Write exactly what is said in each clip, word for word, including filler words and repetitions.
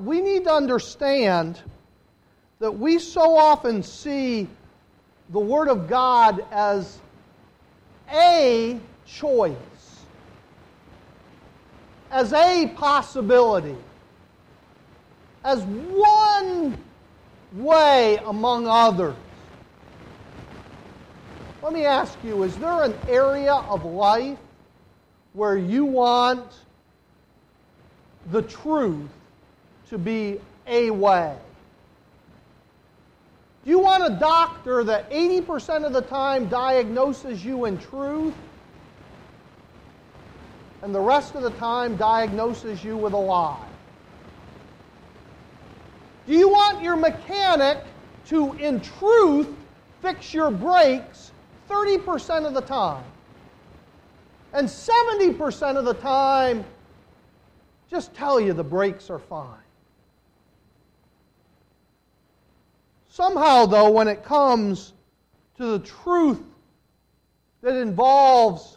we need to understand that we so often see the Word of God as a choice, as a possibility, as one way among others. Let me ask you, is there an area of life where you want the truth to be a way? Do you want a doctor that eighty percent of the time diagnoses you in truth and the rest of the time diagnoses you with a lie? Do you want your mechanic to, in truth, fix your brakes thirty percent of the time and seventy percent of the time just tell you the brakes are fine? Somehow, though, when it comes to the truth that involves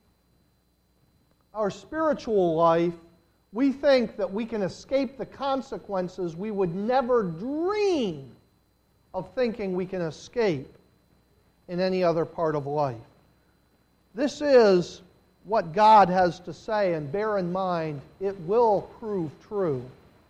our spiritual life, we think that we can escape the consequences we would never dream of thinking we can escape in any other part of life. This is what God has to say, and bear in mind, it will prove true.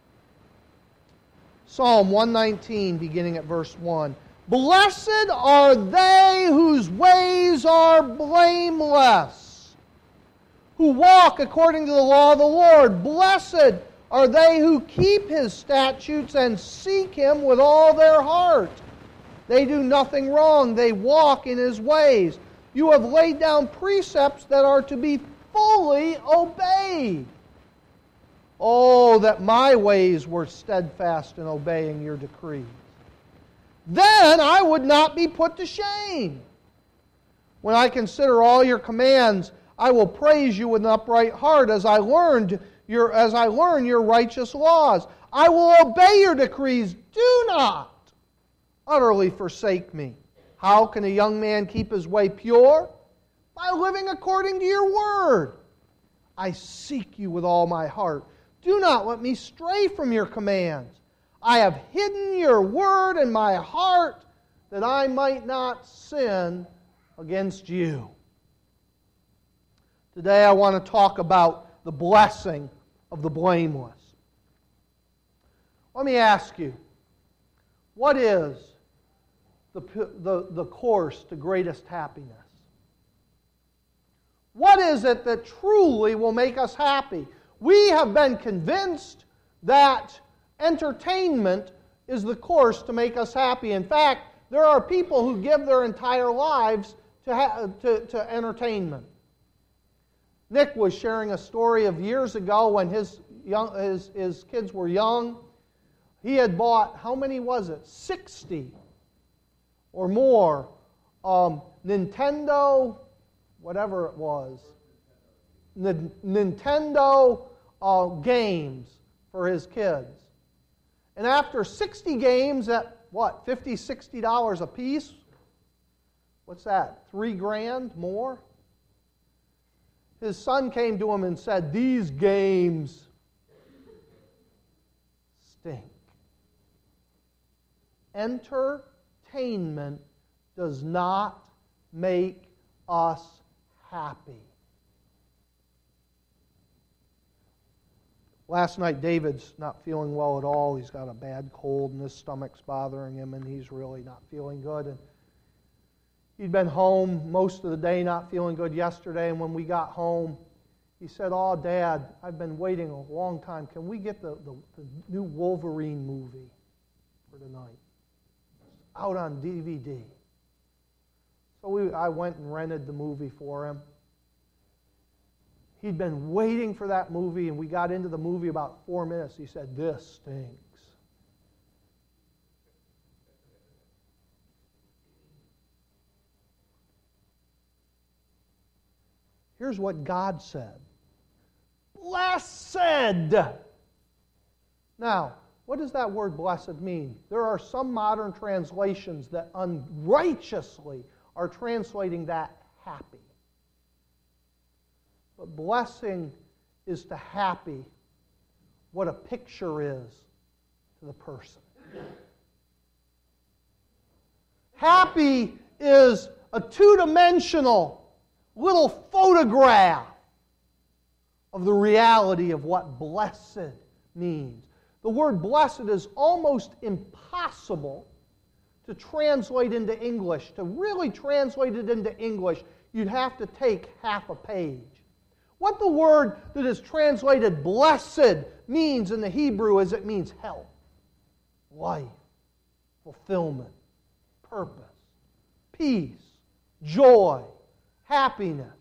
Psalm one nineteen, beginning at verse one. Blessed are they whose ways are blameless, who walk according to the law of the Lord. Blessed are they who keep His statutes and seek Him with all their heart. They do nothing wrong. They walk in His ways. You have laid down precepts that are to be fully obeyed. Oh, that my ways were steadfast in obeying your decrees. Then I would not be put to shame. When I consider all your commands, I will praise you with an upright heart as I learned your as I learn your righteous laws. I will obey your decrees. Do not utterly forsake me. How can a young man keep his way pure? By living according to your word. I seek you with all my heart. Do not let me stray from your commands. I have hidden your word in my heart that I might not sin against you. Today I want to talk about the blessing of the blameless. Let me ask you, what is the, the, the course to greatest happiness? What is it that truly will make us happy? We have been convinced that entertainment is the course to make us happy. In fact, there are people who give their entire lives to, ha- to, to entertainment. Nick was sharing a story of years ago when his, young, his, his kids were young. He had bought, how many was it? sixty or more um, Nintendo, whatever it was, N- Nintendo uh, games for his kids. And after sixty games at, what, fifty dollars, sixty dollars a piece? What's that, three grand more? His son came to him and said, these games stink. Entertainment does not make us happy. Last night, David's not feeling well at all. He's got a bad cold and his stomach's bothering him and he's really not feeling good. And he'd been home most of the day, not feeling good yesterday, and when we got home, he said, oh, Dad, I've been waiting a long time. Can we get the, the, the new Wolverine movie for tonight? It's out on D V D. So we, I went and rented the movie for him. He'd been waiting for that movie, and we got into the movie about four minutes. He said, this stinks. Here's what God said. Blessed! Now, what does that word blessed mean? There are some modern translations that unrighteously are translating that happy. But blessing is to happy what a picture is to the person. Happy is a two-dimensional little photograph of the reality of what blessed means. The word blessed is almost impossible to translate into English. To really translate it into English, you'd have to take half a page. What the word that is translated blessed means in the Hebrew is it means health, life, fulfillment, purpose, peace, joy, happiness.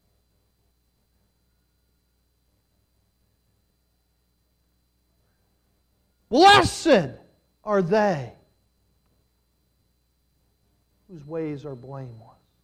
Blessed are they whose ways are blameless.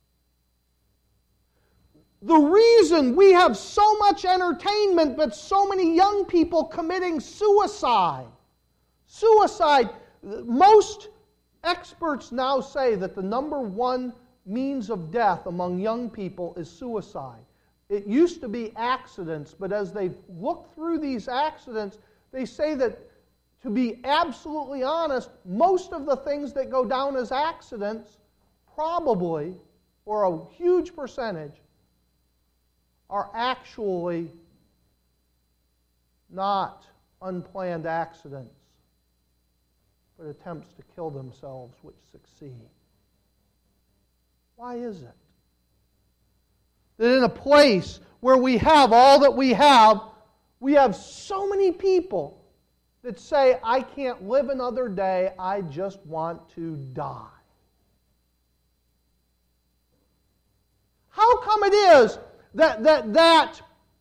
The reason we have so much entertainment but so many young people committing suicide, suicide, most experts now say that the number one means of death among young people is suicide. It used to be accidents, but as they've looked through these accidents, they say that, to be absolutely honest, most of the things that go down as accidents probably, or a huge percentage, are actually not unplanned accidents, but attempts to kill themselves which succeed. Why is it that in a place where we have all that we have, we have so many people that say, I can't live another day, I just want to die? How come it is that that that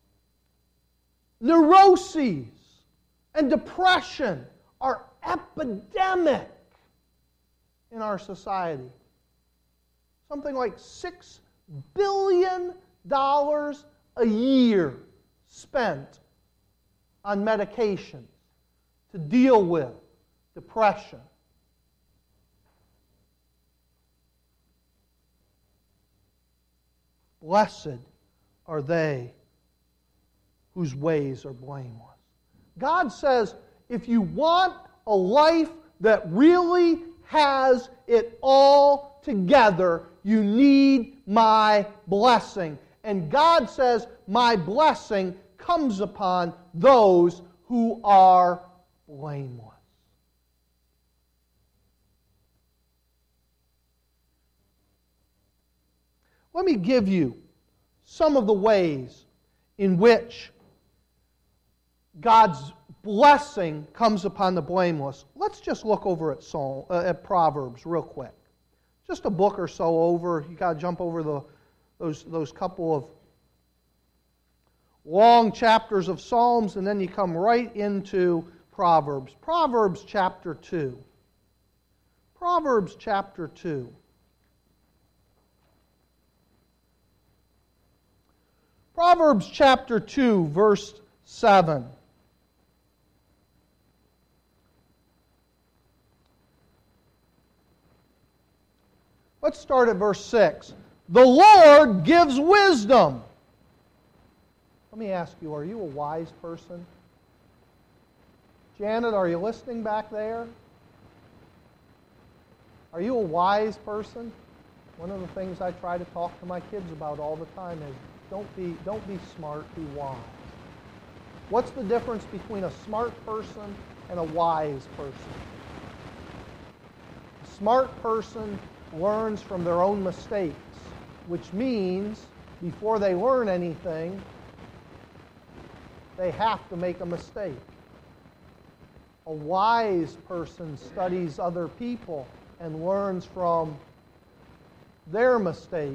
neuroses and depression are epidemic in our society? Something like six billion dollars a year spent on medications to deal with depression. Blessed are they whose ways are blameless. God says, if you want a life that really has it all together, you need my blessing. And God says, my blessing comes upon those who are blameless. Let me give you some of the ways in which God's blessing comes upon the blameless. Let's just look over at Psalm, uh, at Proverbs real quick. Just a book or so over. You got to jump over the those those couple of long chapters of Psalms, and then you come right into Proverbs. Proverbs chapter two. Proverbs chapter two. Proverbs chapter two, verse seven. Let's start at verse six. The Lord gives wisdom. Let me ask you, are you a wise person? Janet, are you listening back there? Are you a wise person? One of the things I try to talk to my kids about all the time is don't be, don't be smart, be wise. What's the difference between a smart person and a wise person? A smart person learns from their own mistakes, which means before they learn anything, they have to make a mistake. A wise person studies other people and learns from their mistakes.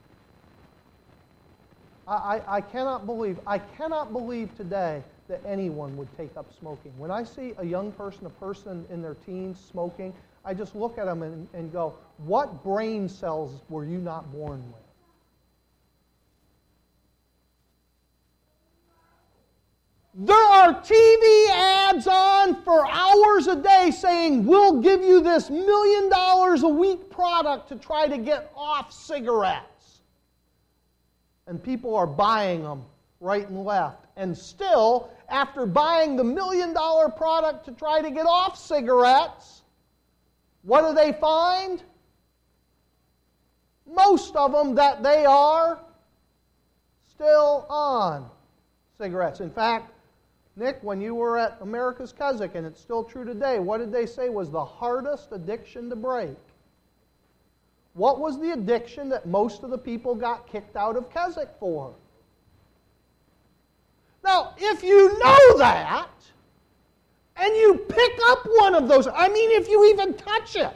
I, I, I cannot believe, I cannot believe today that anyone would take up smoking. When I see a young person, a person in their teens smoking, I just look at them and, and go, what brain cells were you not born with? There are T V ads on for hours a day saying, we'll give you this million dollars a week product to try to get off cigarettes. And people are buying them right and left. And still, after buying the million dollar product to try to get off cigarettes, what do they find? Most of them that they are still on cigarettes. In fact, Nick, when you were at America's Keswick, and it's still true today, what did they say was the hardest addiction to break? What was the addiction that most of the people got kicked out of Keswick for? Now, if you know that, and you pick up one of those, I mean, if you even touch it,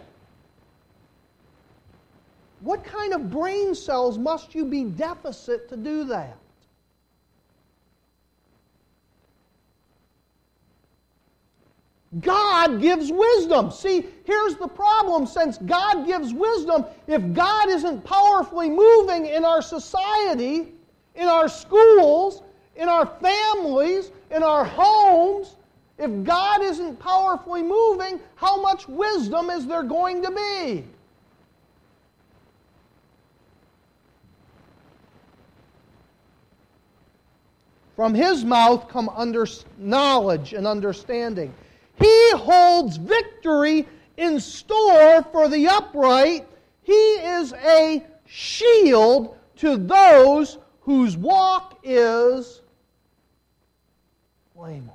what kind of brain cells must you be deficit to do that? God gives wisdom. See, here's the problem. Since God gives wisdom, if God isn't powerfully moving in our society, in our schools, in our families, in our homes, if God isn't powerfully moving, how much wisdom is there going to be? From His mouth come under knowledge and understanding. He holds victory in store for the upright. He is a shield to those whose walk is blameless.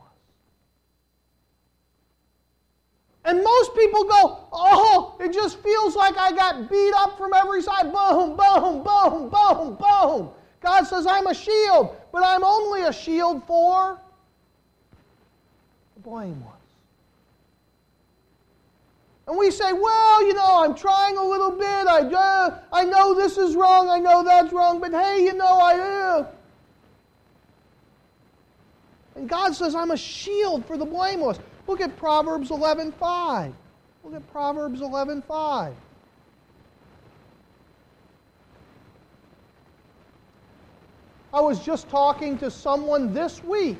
And most people go, oh, it just feels like I got beat up from every side. Boom, boom, boom, boom, boom. God says, I'm a shield, but I'm only a shield for the blameless. And we say, well, you know, I'm trying a little bit. I, uh, I know this is wrong. I know that's wrong. But hey, you know, I... Uh. And God says, I'm a shield for the blameless. Look at Proverbs eleven five. Look at Proverbs eleven five. I was just talking to someone this week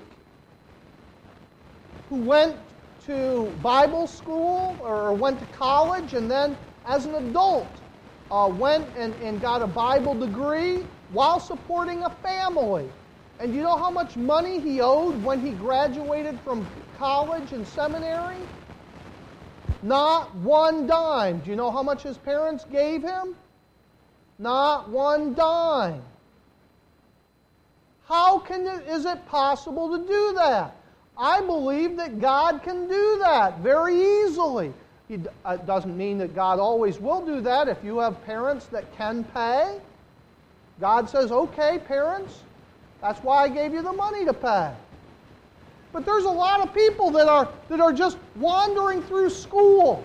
who went to Bible school or went to college and then as an adult uh, went and, and got a Bible degree while supporting a family. And do you know how much money he owed when he graduated from college and seminary? Not one dime. Do you know how much his parents gave him? Not one dime. How can it, is it possible to do that? I believe that God can do that very easily. It doesn't mean that God always will do that. If you have parents that can pay, God says, okay, parents, that's why I gave you the money to pay. But there's a lot of people that are, that are just wandering through school.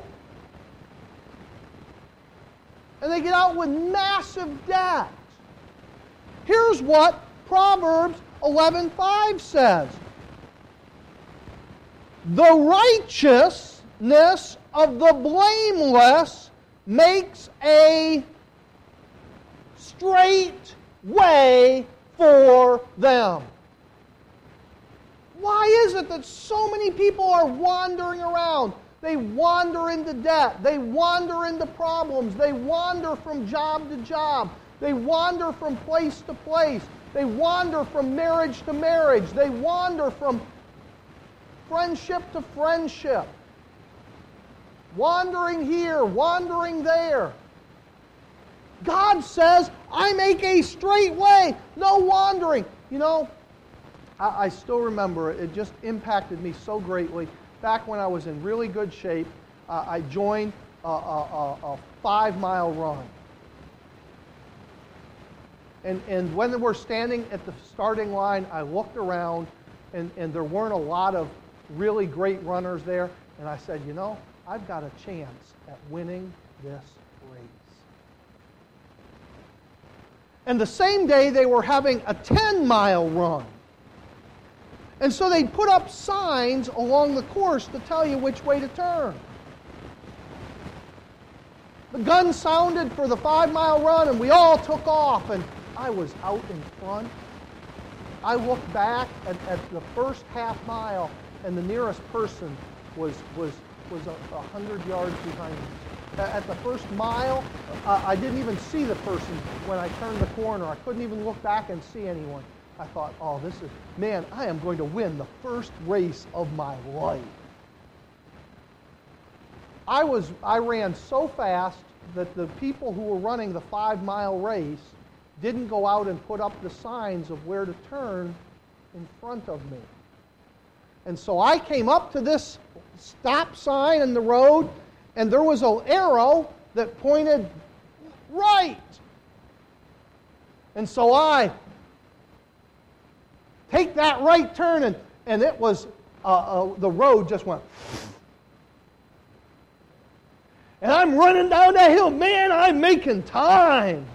And they get out with massive debt. Here's what Proverbs eleven five says. The righteousness of the blameless makes a straight way for them. Why is it that so many people are wandering around? They wander into debt. They wander into problems. They wander from job to job. They wander from place to place. They wander from marriage to marriage. They wander from friendship to friendship. Wandering here, wandering there. God says, I make a straight way, no wandering. You know, I, I still remember it. It just impacted me so greatly. Back when I was in really good shape, uh, I joined a, a, a, a five-mile run. And, and when we're standing at the starting line, I looked around, and, and there weren't a lot of really great runners there. And I said, you know, I've got a chance at winning this race. And the same day, they were having a ten-mile run. And so they put up signs along the course to tell you which way to turn. The gun sounded for the five-mile run, and we all took off, and I was out in front. I looked back at, at the first half mile, and the nearest person was was was a, a hundred yards behind me. At the first mile, uh, I didn't even see the person when I turned the corner. I couldn't even look back and see anyone. I thought, oh, this is, man, I am going to win the first race of my life. I was, I ran so fast that the people who were running the five-mile race didn't go out and put up the signs of where to turn in front of me. And so I came up to this stop sign in the road, and there was an arrow that pointed right. And so I take that right turn, and, and it was, uh, uh, the road just went. And I'm running down that hill. Man, I'm making time.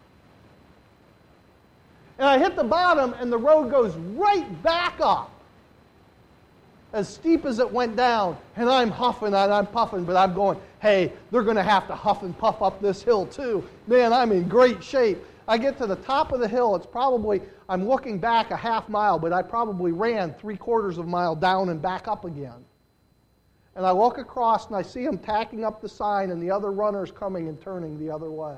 And I hit the bottom, and the road goes right back up, as steep as it went down. And I'm huffing and I'm puffing, but I'm going, hey, they're going to have to huff and puff up this hill too. Man, I'm in great shape. I get to the top of the hill. It's probably, I'm looking back a half mile, but I probably ran three quarters of a mile down and back up again. And I look across and I see them tacking up the sign and the other runners coming and turning the other way.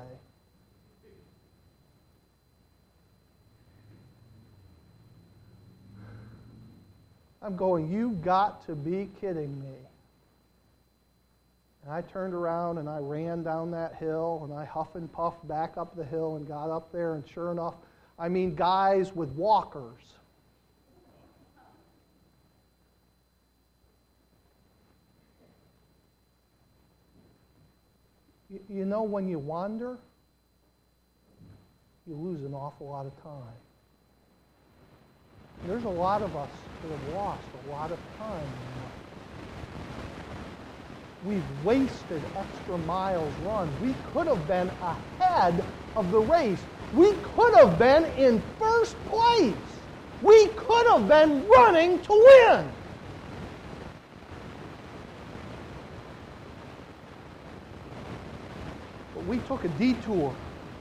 I'm going, you've got to be kidding me. And I turned around and I ran down that hill and I huff and puffed back up the hill and got up there, and sure enough, I mean guys with walkers. You, you know, when you wander, you lose an awful lot of time. And there's a lot of us that have lost a lot of time. We've wasted extra miles run. We could have been ahead of the race. We could have been in first place. We could have been running to win. But we took a detour.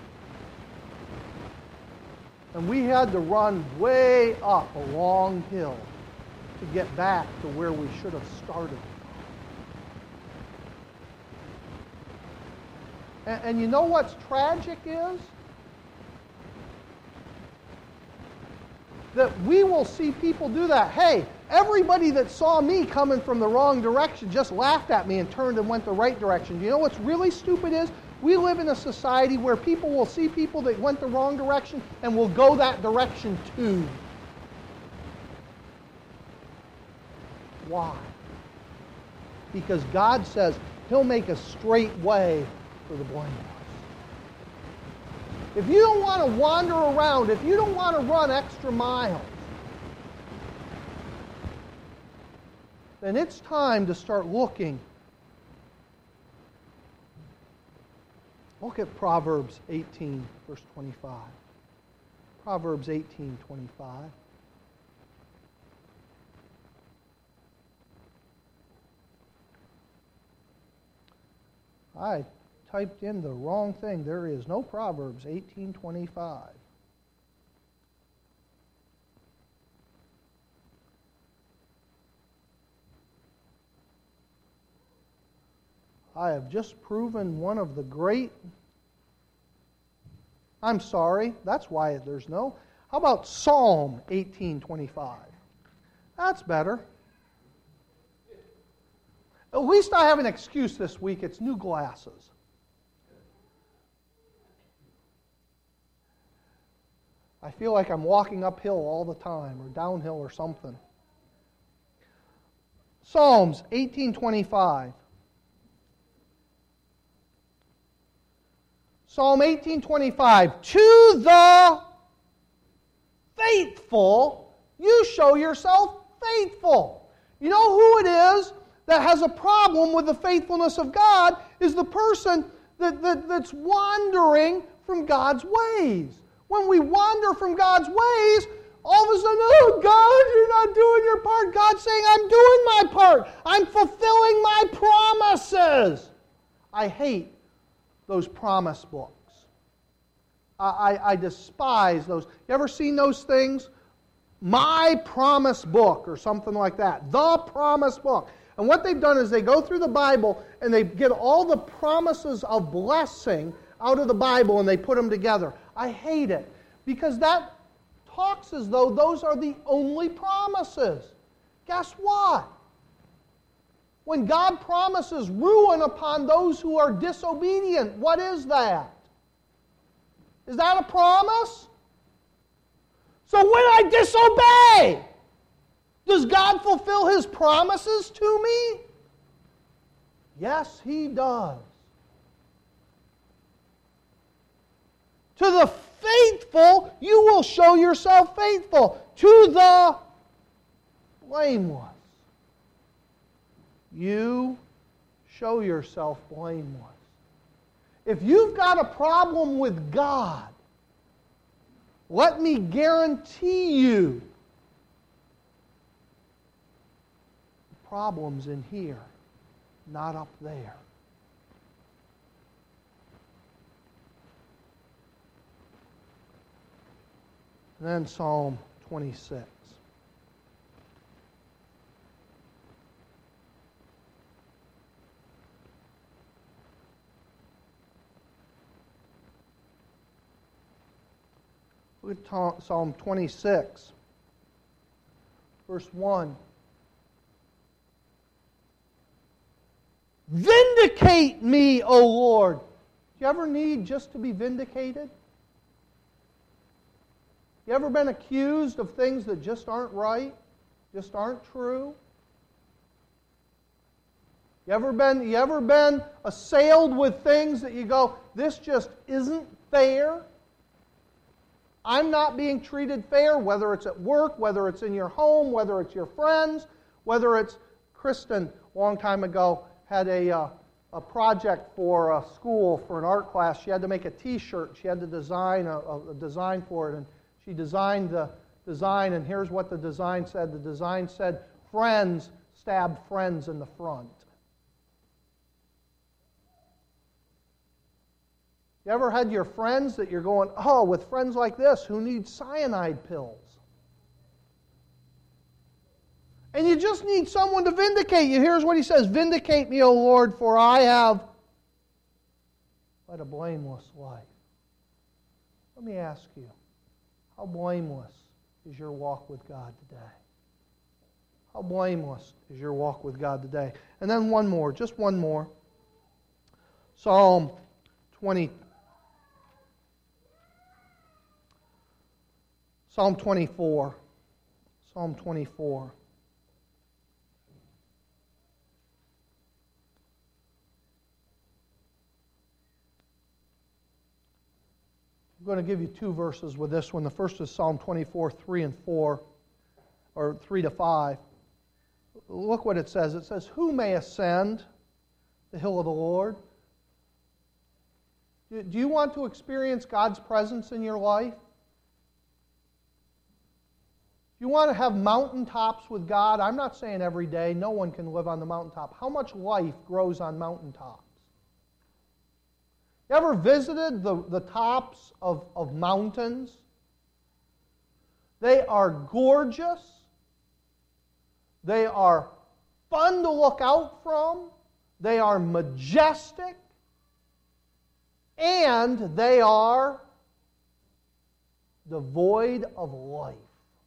And we had to run way up a long hill to get back to where we should have started. And, and you know what's tragic is? That we will see people do that. Hey, everybody that saw me coming from the wrong direction just laughed at me and turned and went the right direction. You know what's really stupid is? We live in a society where people will see people that went the wrong direction and will go that direction too. Why? Because God says He'll make a straight way for the blameless. If you don't want to wander around, if you don't want to run extra miles, then it's time to start looking. Look at Proverbs eighteen, verse twenty-five. Proverbs eighteen, twenty-five. I typed in the wrong thing. There is no Proverbs eighteen, twenty-five. I have just proven one of the great... I'm sorry, that's why there's no... How about Psalm eighteen, twenty-five? That's better. At least I have an excuse this week. It's new glasses. I feel like I'm walking uphill all the time, or downhill or something. Psalms eighteen, twenty-five. Psalm eighteen, twenty-five. To the faithful, you show yourself faithful. You know who it is that has a problem with the faithfulness of God is the person that, that, that's wandering from God's ways. When we wander from God's ways, all of a sudden, oh God, you're not doing your part. God's saying, I'm doing my part. I'm fulfilling my promises. I hate those promise books. I, I, I despise those. You ever seen those things? My Promise Book or something like that. The Promise Book. And what they've done is they go through the Bible and they get all the promises of blessing out of the Bible and they put them together. I hate it because that talks as though those are the only promises. Guess what? When God promises ruin upon those who are disobedient, what is that? Is that a promise? So when I disobey, does God fulfill His promises to me? Yes, He does. To the faithful, you will show yourself faithful. To the blameless, you show yourself blameless. If you've got a problem with God, let me guarantee you the problem's in here, not up there. And then Psalm twenty-six. Look at Psalm twenty-six, verse one. Vindicate me, O Lord. Do you ever need just to be vindicated? You ever been accused of things that just aren't right, just aren't true? You ever been, you ever been assailed with things that you go, this just isn't fair? I'm not being treated fair, whether it's at work, whether it's in your home, whether it's your friends, whether it's... Kristen, a long time ago, had a, uh, a project for a school, for an art class. She had to make a T-shirt. She had to design a, a design for it, and she designed the design, and here's what the design said. The design said, friends stabbed friends in the front. You ever had your friends that you're going, oh, with friends like this, who need cyanide pills? And you just need someone to vindicate you. Here's what he says, vindicate me, O Lord, for I have led a blameless life. Let me ask you, how blameless is your walk with God today? How blameless is your walk with God today? And then one more, just one more. Psalm twenty. Psalm twenty-four. Psalm twenty-four. I'm going to give you two verses with this one. The first is Psalm twenty-four, three and four, or three to five. Look what it says. It says, who may ascend the hill of the Lord? Do you want to experience God's presence in your life? Do you want to have mountaintops with God? I'm not saying every day. No one can live on the mountaintop. How much life grows on mountaintops? You ever visited the, the tops of, of mountains? They are gorgeous. They are fun to look out from. They are majestic. And they are devoid of life.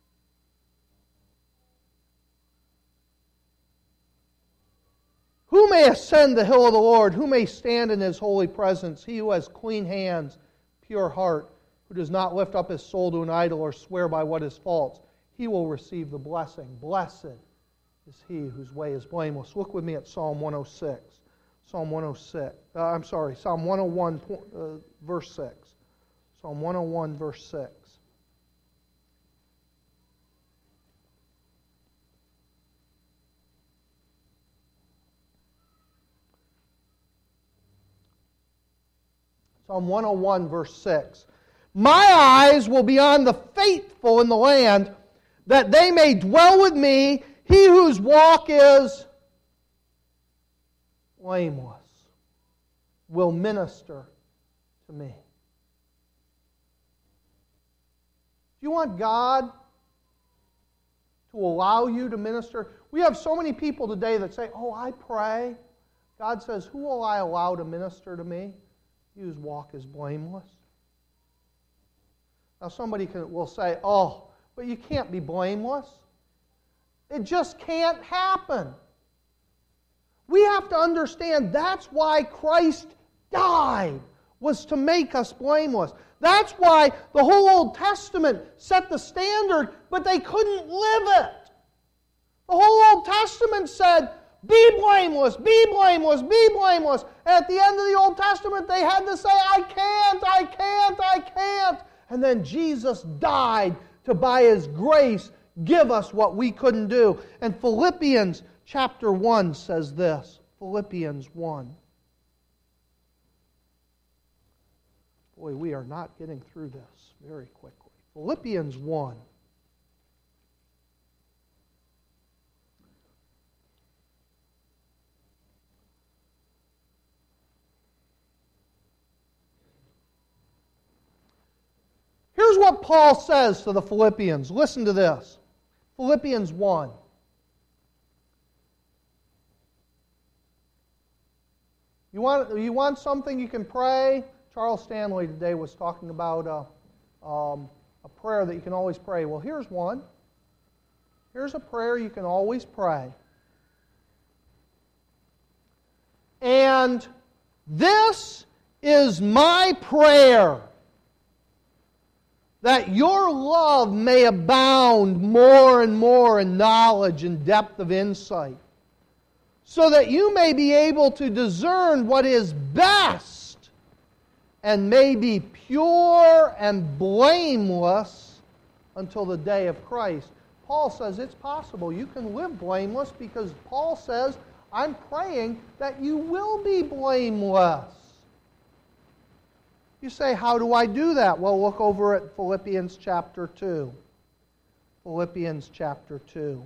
Who may ascend the hill of the Lord? Who may stand in His holy presence? He who has clean hands, pure heart, who does not lift up his soul to an idol or swear by what is false. He will receive the blessing. Blessed is he whose way is blameless. Look with me at Psalm one oh six. Psalm one oh six. Uh, I'm sorry, Psalm one oh one, uh, verse six. Psalm one oh one, verse six. Psalm one oh one, verse six. My eyes will be on the faithful in the land, that they may dwell with me. He whose walk is blameless will minister to me. Do you want God to allow you to minister? We have so many people today that say, oh, I pray. God says, who will I allow to minister to me? He whose walk is blameless. Now somebody can, will say, oh, but you can't be blameless. It just can't happen. We have to understand that's why Christ died, was to make us blameless. That's why the whole Old Testament set the standard, but they couldn't live it. The whole Old Testament said, be blameless, be blameless, be blameless. And at the end of the Old Testament, they had to say, I can't, I can't, I can't. And then Jesus died to, by His grace, give us what we couldn't do. And Philippians chapter one says this. Philippians one. Boy, we are not getting through this very quickly. Philippians one. Here's what Paul says to the Philippians. Listen to this. Philippians one. You want, you want something you can pray? Charles Stanley today was talking about a, um, a prayer that you can always pray. Well, here's one. Here's a prayer you can always pray. And this is my prayer, that your love may abound more and more in knowledge and depth of insight, so that you may be able to discern what is best and may be pure and blameless until the day of Christ. Paul says it's possible. You can live blameless because Paul says, I'm praying that you will be blameless. You say, how do I do that? Well, look over at Philippians chapter two. Philippians chapter two.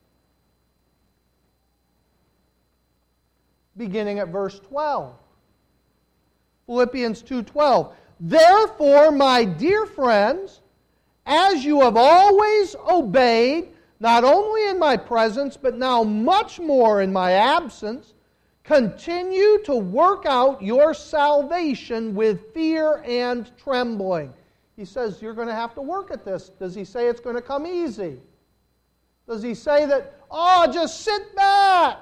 Beginning at verse twelve. Philippians two twelve. Therefore, my dear friends, as you have always obeyed, not only in my presence, but now much more in my absence, continue to work out your salvation with fear and trembling. He says you're going to have to work at this. Does he say it's going to come easy? Does he say that, oh, just sit back?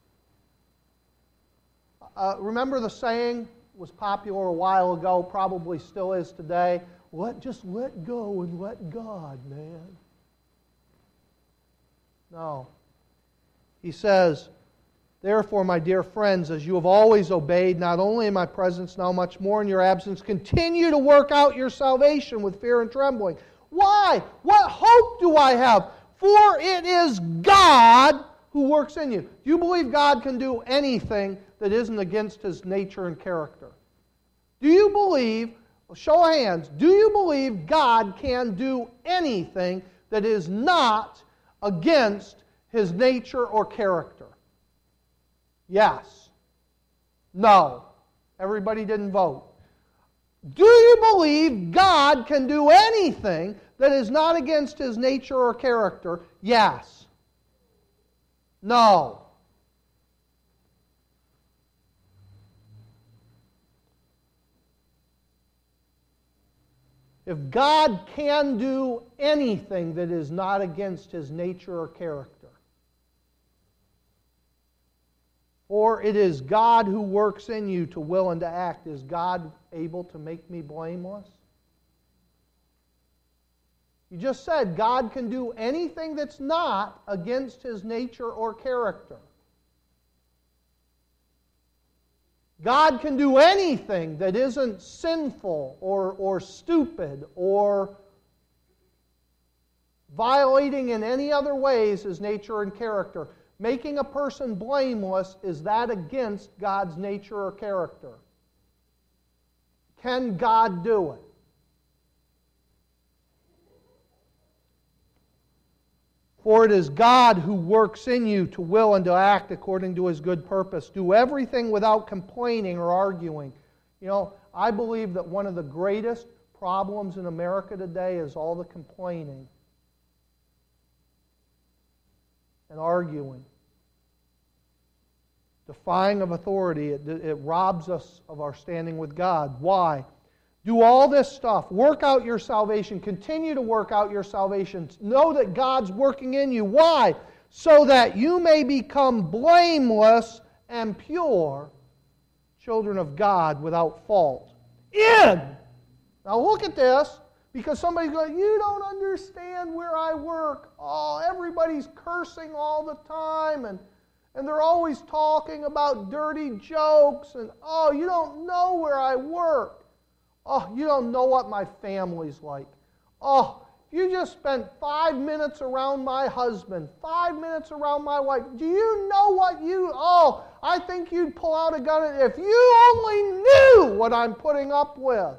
Uh, remember the saying was popular a while ago, probably still is today, let, just let go and let God, man. No. He says, therefore, my dear friends, as you have always obeyed, not only in my presence, now much more in your absence, continue to work out your salvation with fear and trembling. Why? What hope do I have? For it is God who works in you. Do you believe God can do anything that isn't against His nature and character? Do you believe, show of hands, do you believe God can do anything that is not against His nature or character? Yes. No. Everybody didn't vote. Do you believe God can do anything that is not against His nature or character? Yes. No. If God can do anything that is not against His nature or character, or it is God who works in you to will and to act, is God able to make me blameless? You just said God can do anything that's not against His nature or character. God can do anything that isn't sinful or, or stupid or violating in any other ways His nature and character. Making a person blameless, is that against God's nature or character? Can God do it? For it is God who works in you to will and to act according to His good purpose. Do everything without complaining or arguing. You know, I believe that one of the greatest problems in America today is all the complaining and arguing. Defying of authority, it, it robs us of our standing with God. Why? Do all this stuff. Work out your salvation. Continue to work out your salvation. Know that God's working in you. Why? So that you may become blameless and pure, children of God without fault. In! Now look at this, because somebody's going, you don't understand where I work. Oh, everybody's cursing all the time, and, and they're always talking about dirty jokes, and oh, you don't know where I work. Oh, you don't know what my family's like. Oh, you just spent five minutes around my husband, five minutes around my wife. Do you know what you... Oh, I think you'd pull out a gun if you only knew what I'm putting up with.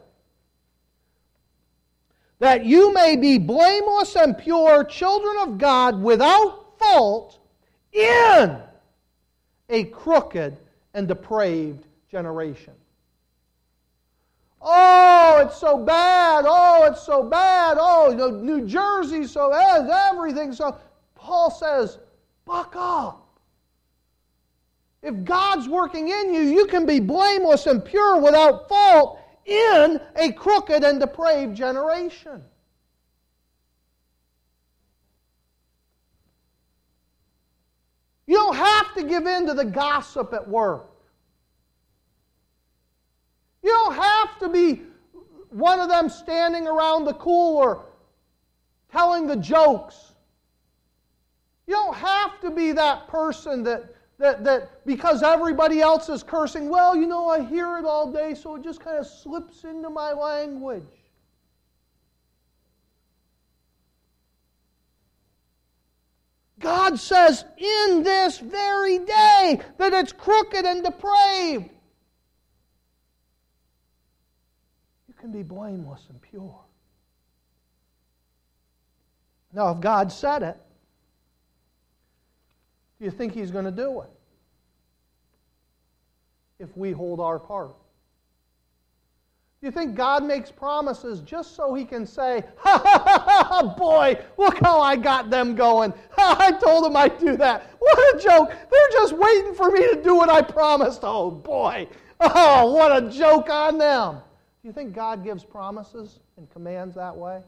That you may be blameless and pure, children of God, without fault, in a crooked and depraved generation. Oh, it's so bad. Oh, it's so bad. Oh, New Jersey's so bad. Everything's so... Paul says, buck up. If God's working in you, you can be blameless and pure without fault in a crooked and depraved generation. You don't have to give in to the gossip at work. You don't have to be one of them standing around the cooler telling the jokes. You don't have to be that person that, that, that because everybody else is cursing, well, you know, I hear it all day, so it just kind of slips into my language. God says in this very day that it's crooked and depraved. Can be blameless and pure. Now, if God said it, do you think He's going to do it? If we hold our part. Do you think God makes promises just so He can say, ha ha ha ha, boy, look how I got them going. Ha, I told them I'd do that. What a joke. They're just waiting for me to do what I promised. Oh, boy. Oh, what a joke on them. Do you think God gives promises and commands that way?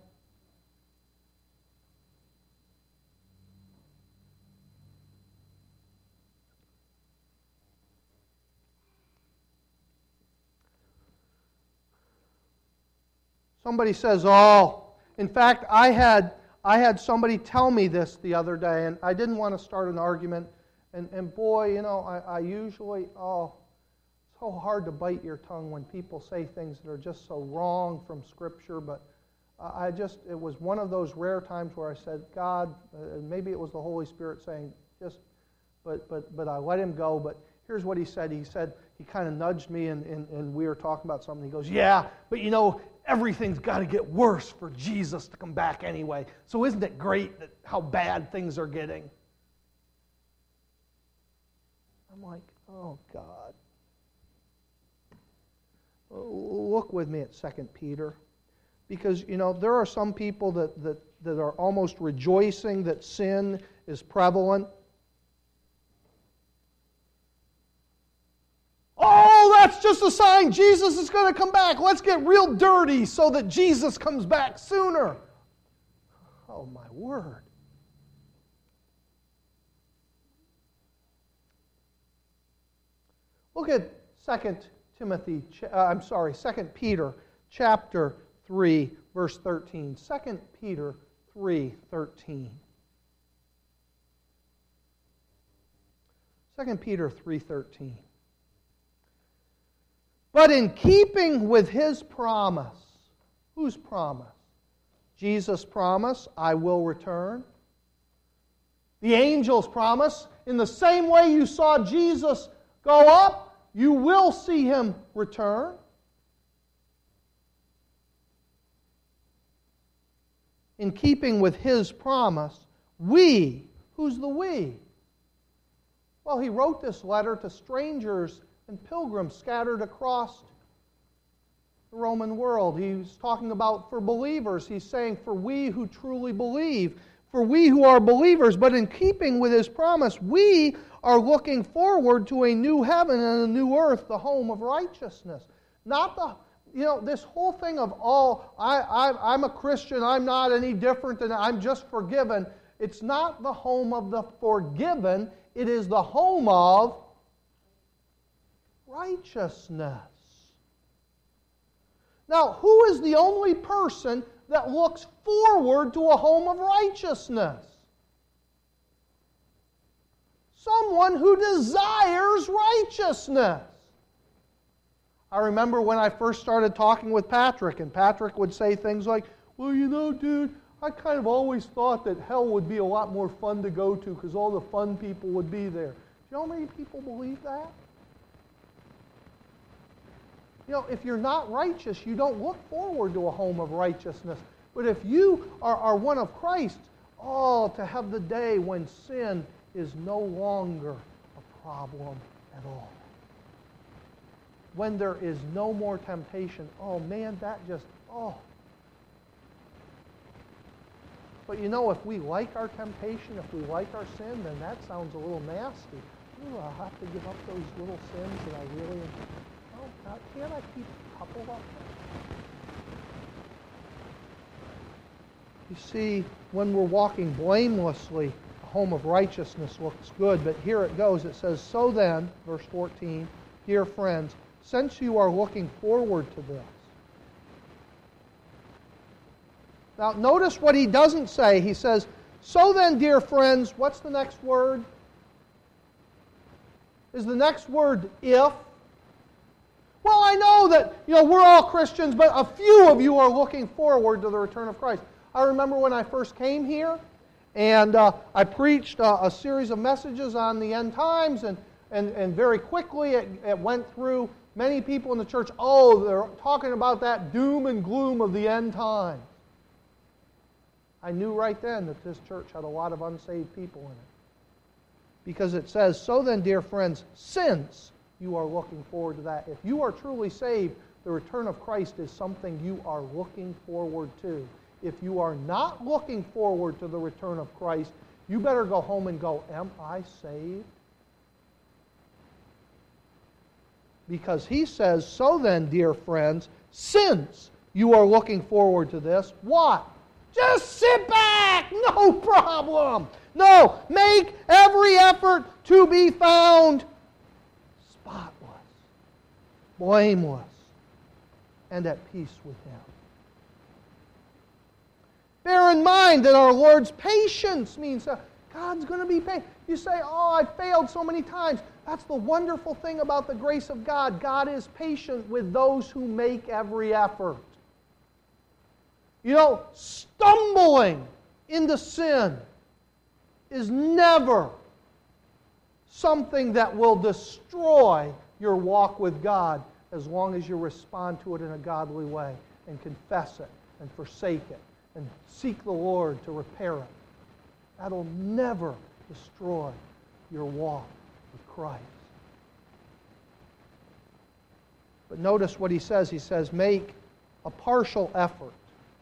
Somebody says, oh, in fact, I had I had somebody tell me this the other day, and I didn't want to start an argument, and, and boy, you know, I, I usually, oh, so hard to bite your tongue when people say things that are just so wrong from Scripture, but I just, it was one of those rare times where I said, God, uh, maybe it was the Holy Spirit saying, just, but but but I let Him go, but here's what He said. He said, He kind of nudged me, and, and, and we were talking about something. He goes, yeah, but you know, everything's got to get worse for Jesus to come back anyway, so isn't it great that how bad things are getting? I'm like, oh, God. Look with me at Second Peter. Because, you know, there are some people that, that, that are almost rejoicing that sin is prevalent. Oh, that's just a sign Jesus is going to come back. Let's get real dirty so that Jesus comes back sooner. Oh, my word. Look at Second Timothy, uh, I'm sorry, Second Peter chapter three, verse thirteen. Second Peter three, thirteen. Second Peter three, thirteen. But in keeping with His promise, whose promise? Jesus' promise, I will return. The angel's promise, in the same way you saw Jesus go up, you will see Him return. In keeping with His promise, we, who's the we? Well, He wrote this letter to strangers and pilgrims scattered across the Roman world. He's talking about for believers. He's saying for we who truly believe, for we who are believers, but in keeping with His promise, we are looking forward to a new heaven and a new earth, the home of righteousness. Not the, you know, this whole thing of, oh, I, I, I'm a Christian, I'm not any different than, I'm just forgiven. It's not the home of the forgiven. It is the home of righteousness. Now, who is the only person that looks forward to a home of righteousness? Someone who desires righteousness. I remember when I first started talking with Patrick, and Patrick would say things like, well, you know, dude, I kind of always thought that hell would be a lot more fun to go to because all the fun people would be there. Do you know how many people believe that? You know, if you're not righteous, you don't look forward to a home of righteousness. But if you are, are one of Christ, oh, to have the day when sin is no longer a problem at all. When there is no more temptation, oh man, that just, oh. But you know, if we like our temptation, if we like our sin, then that sounds a little nasty. Ooh, I'll have to give up those little sins that I really enjoy. Oh, God, can't I keep a couple of them? You see, when we're walking blamelessly, a home of righteousness looks good. But here it goes. It says, so then, verse fourteen, dear friends, since you are looking forward to this. Now, notice what he doesn't say. He says, so then, dear friends, what's the next word? Is the next word if? Well, I know that, you know, we're all Christians, but a few of you are looking forward to the return of Christ. I remember when I first came here, and uh, I preached uh, a series of messages on the end times, and, and, and very quickly it, it went through many people in the church, oh, they're talking about that doom and gloom of the end times. I knew right then that this church had a lot of unsaved people in it. Because it says, so then, dear friends, since you are looking forward to that, if you are truly saved, the return of Christ is something you are looking forward to. If you are not looking forward to the return of Christ, you better go home and go, am I saved? Because he says, so then, dear friends, since you are looking forward to this, what? Just sit back! No problem! No, make every effort to be found spotless, blameless, and at peace with Him. Bear in mind that our Lord's patience means that God's going to be patient. You say, oh, I failed so many times. That's the wonderful thing about the grace of God. God is patient with those who make every effort. You know, stumbling into sin is never something that will destroy your walk with God as long as you respond to it in a godly way and confess it and forsake it and seek the Lord to repair it. That'll never destroy your walk with Christ. But notice what he says. He says, make a partial effort.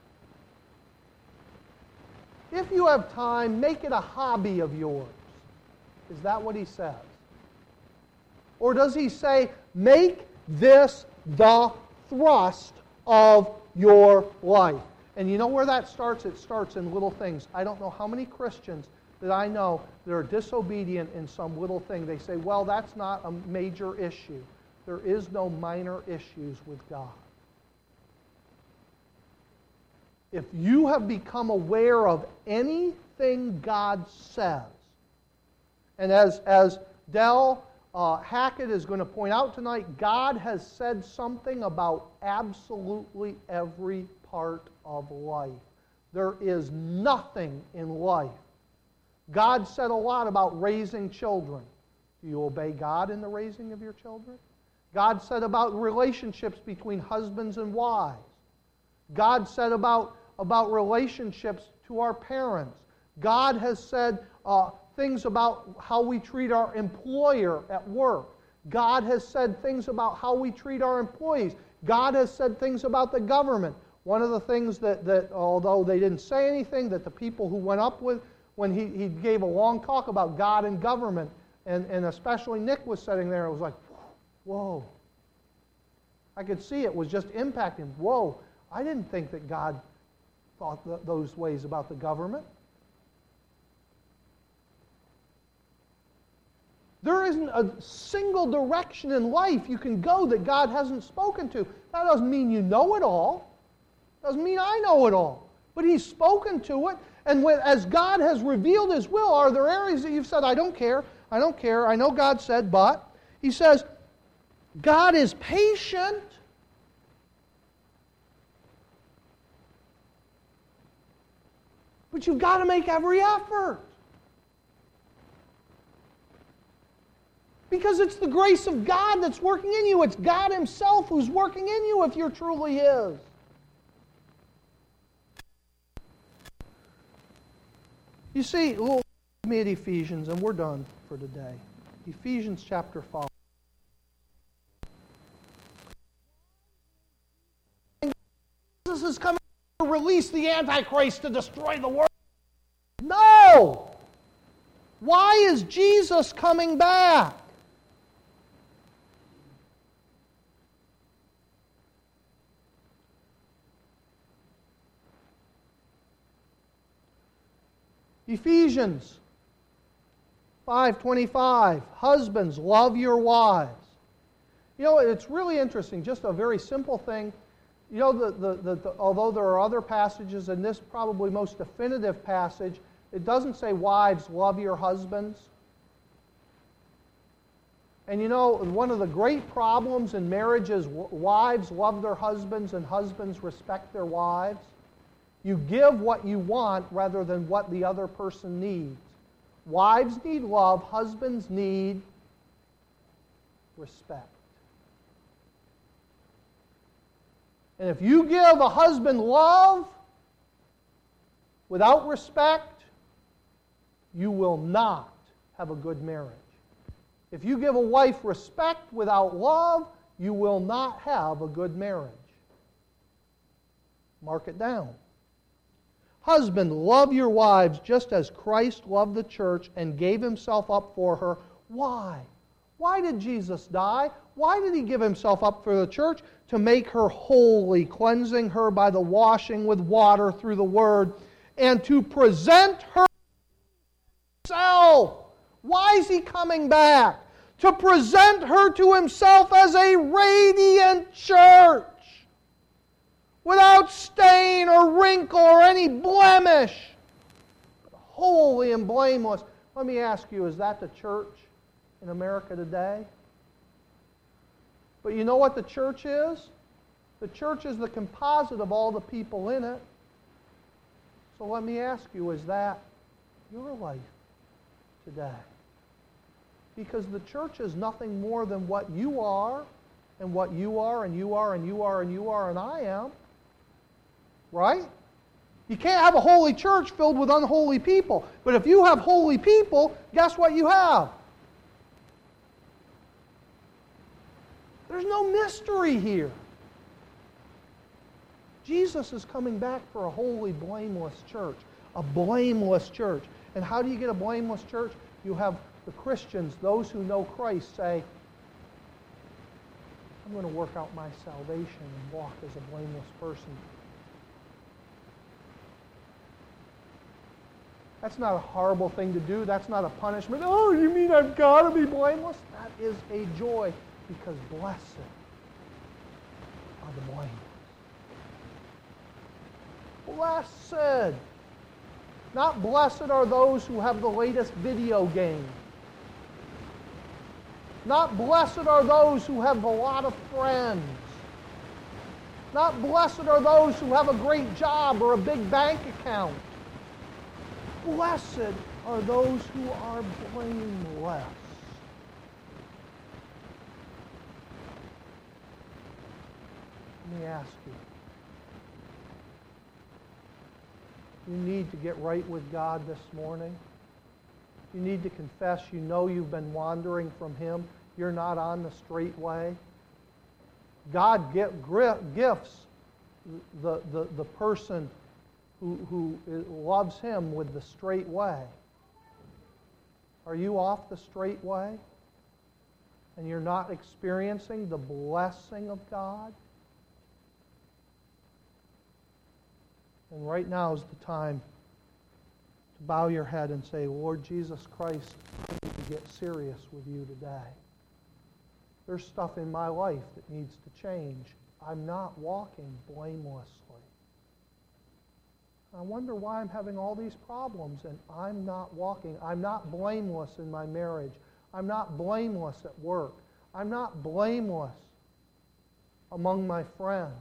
If you have time, make it a hobby of yours. Is that what he says? Or does he say, make this the thrust of your life? And you know where that starts? It starts in little things. I don't know how many Christians that I know that are disobedient in some little thing. They say, well, that's not a major issue. There is no minor issues with God. If you have become aware of anything God says, and as, as Del uh, Hackett is going to point out tonight, God has said something about absolutely every part of life. There is nothing in life. God said a lot about raising children. Do you obey God in the raising of your children? God said about relationships between husbands and wives. God said about, about relationships to our parents. God has said uh, things about how we treat our employer at work. God has said things about how we treat our employees. God has said things about the government. One of the things that, that although they didn't say anything, that the people who went up with, when he, he gave a long talk about God and government, and, and especially Nick was sitting there, it was like, whoa. I could see it was just impacting. Whoa, I didn't think that God thought th- those ways about the government. There isn't a single direction in life you can go that God hasn't spoken to. That doesn't mean you know it all. Doesn't mean I know it all. But He's spoken to it. And when, as God has revealed His will, are there areas that you've said, I don't care, I don't care, I know God said, but He says, God is patient. But you've got to make every effort. Because it's the grace of God that's working in you. It's God Himself who's working in you if you're truly His. You see, look with me at Ephesians, and we're done for today. Ephesians chapter five. Jesus is coming to release the Antichrist to destroy the world. No! Why is Jesus coming back? Ephesians five twenty-five, husbands, love your wives. You know, it's really interesting, just a very simple thing. You know, the, the, the, the, although there are other passages, and this probably most definitive passage, it doesn't say, wives, love your husbands. And you know, one of the great problems in marriage is wives love their husbands and husbands respect their wives. You give what you want rather than what the other person needs. Wives need love, husbands need respect. And if you give a husband love without respect, you will not have a good marriage. If you give a wife respect without love, you will not have a good marriage. Mark it down. Husband, love your wives just as Christ loved the church and gave Himself up for her. Why? Why did Jesus die? Why did He give Himself up for the church? To make her holy, cleansing her by the washing with water through the Word, and to present her Himself. Why is He coming back? To present her to Himself as a radiant church, without stain or wrinkle or any blemish, but holy and blameless. Let me ask you, is that the church in America today? But you know what the church is? The church is the composite of all the people in it. So let me ask you, is that your life today? Because the church is nothing more than what you are, and what you are, and you are, and you are, and you are, and I am. Right? You can't have a holy church filled with unholy people. But if you have holy people, guess what you have? There's no mystery here. Jesus is coming back for a holy, blameless church. A blameless church. And how do you get a blameless church? You have the Christians, those who know Christ, say, I'm going to work out my salvation and walk as a blameless person. That's not a horrible thing to do. That's not a punishment. Oh, you mean I've got to be blameless? That is a joy, because blessed are the blameless. Blessed. Not blessed are those who have the latest video game. Not blessed are those who have a lot of friends. Not blessed are those who have a great job or a big bank account. Blessed are those who are blameless. Let me ask you. You need to get right with God this morning. You need to confess you know you've been wandering from Him. You're not on the straight way. God gifts the, the, the person who, who loves Him with the straight way. Are you off the straight way? and you're not experiencing the blessing of God? And right now is the time to bow your head and say, Lord Jesus Christ, I need to get serious with you today. There's stuff in my life that needs to change. I'm not walking blamelessly. I wonder why I'm having all these problems and I'm not walking. I'm not blameless in my marriage. I'm not blameless at work. I'm not blameless among my friends.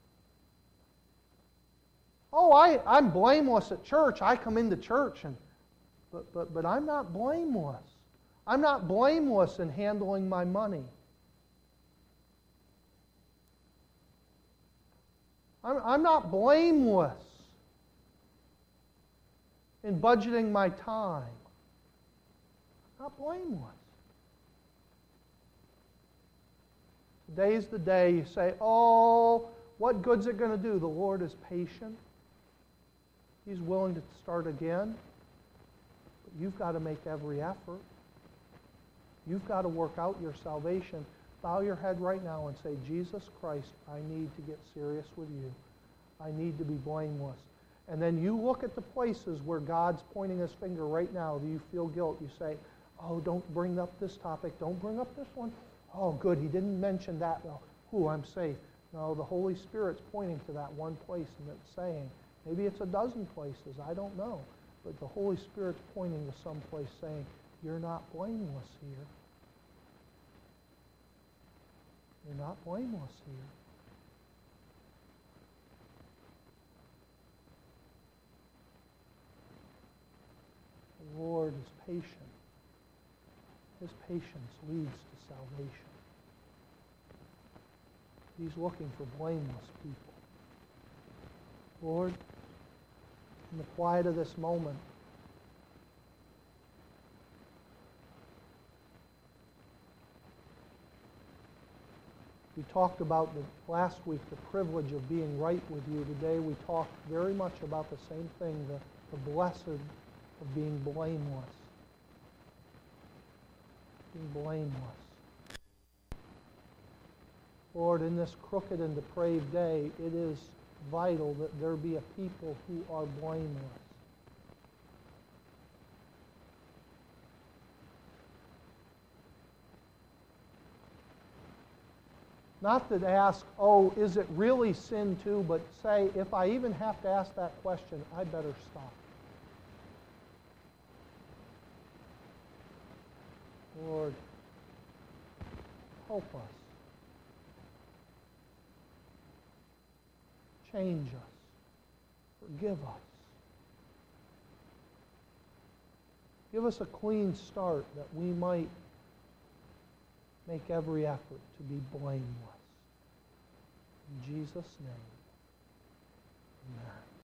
Oh, I, I'm blameless at church. I come into church, and but, but, but I'm not blameless. I'm not blameless in handling my money. I'm, I'm not blameless in budgeting my time. I'm not blameless. Today's the day you say, oh, what good's it going to do? The Lord is patient. He's willing to start again. But you've got to make every effort. You've got to work out your salvation. Bow your head right now and say, Jesus Christ, I need to get serious with you. I need to be blameless. And then you look at the places where God's pointing his finger right now. Do you feel guilt? You say, oh, don't bring up this topic. Don't bring up this one. Oh, good, he didn't mention that. Well, ooh, I'm safe. No, the Holy Spirit's pointing to that one place and it's saying, maybe it's a dozen places, I don't know. But the Holy Spirit's pointing to some place saying, you're not blameless here. You're not blameless here. The Lord is patient. His patience leads to salvation. He's looking for blameless people. Lord, in the quiet of this moment, we talked about the, last week the privilege of being right with you. Today we talked very much about the same thing, the, the blessed of being blameless. Being blameless. Lord, in this crooked and depraved day, it is vital that there be a people who are blameless. Not that ask, oh, is it really sin too, but say, if I even have to ask that question, I better stop. Lord, help us. Change us. Forgive us. Give us a clean start that we might make every effort to be blameless. In Jesus' name.